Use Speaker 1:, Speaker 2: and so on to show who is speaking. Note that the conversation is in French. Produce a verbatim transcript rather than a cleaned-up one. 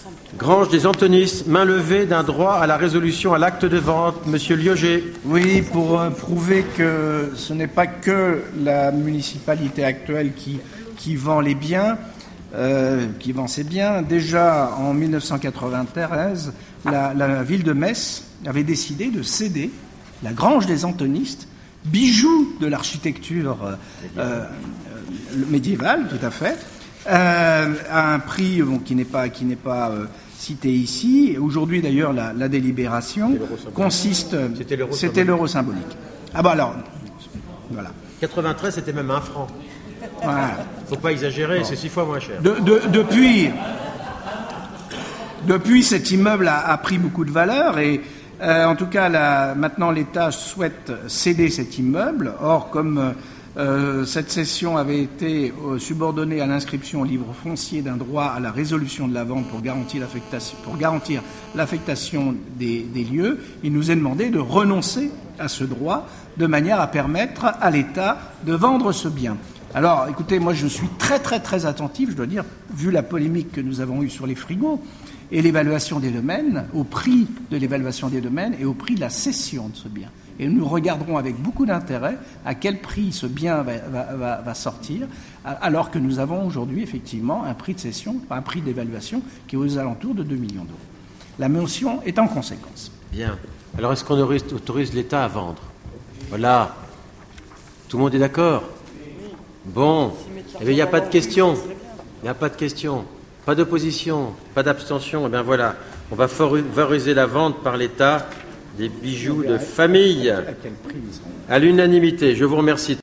Speaker 1: Grange des Antonistes, main levée d'un droit à la résolution à l'acte de vente. Monsieur Lioget.
Speaker 2: Oui, pour euh, prouver que ce n'est pas que la municipalité actuelle qui, qui vend les biens, euh, qui vend ses biens. Déjà en mille neuf cent quatre-vingt-treize, la, la ville de Metz avait décidé de céder la Grange des Antonistes, bijou de l'architecture euh, euh, médiévale, tout à fait, euh, à un prix bon, qui n'est pas, qui n'est pas euh, cité ici. Aujourd'hui, d'ailleurs, la, la délibération consiste...
Speaker 1: C'était l'euro
Speaker 2: C'était
Speaker 1: symbolique.
Speaker 2: l'euro symbolique. Ah bah alors, voilà.
Speaker 1: quatre-vingt-treize, c'était même un franc.
Speaker 2: Voilà.
Speaker 1: Faut pas exagérer, bon. C'est six fois moins cher.
Speaker 2: De, de, depuis, depuis, cet immeuble a, a pris beaucoup de valeur et euh, en tout cas, la, maintenant, l'État souhaite céder cet immeuble. Or, comme euh, cette cession avait été euh, subordonnée à l'inscription au livre foncier d'un droit à la résolution de la vente pour garantir l'affectation, pour garantir l'affectation des, des lieux, il nous est demandé de renoncer à ce droit de manière à permettre à l'État de vendre ce bien. Alors, écoutez, moi, je suis très, très, très attentif, je dois dire, vu la polémique que nous avons eue sur les frigos et l'évaluation des domaines, au prix de l'évaluation des domaines et au prix de la cession de ce bien. Et nous regarderons avec beaucoup d'intérêt à quel prix ce bien va, va, va, va sortir, alors que nous avons aujourd'hui, effectivement, un prix de cession, un prix d'évaluation qui est aux alentours de deux millions d'euros. La motion est en conséquence.
Speaker 1: Bien. Alors, est-ce qu'on autorise l'État à vendre? Voilà. Tout le monde est d'accord? Bon, eh bien, il n'y a pas de question. Il n'y a pas de question. Pas d'opposition, pas d'abstention. Eh bien, voilà. On va favoriser la vente par l'État des bijoux de famille à l'unanimité. Je vous remercie.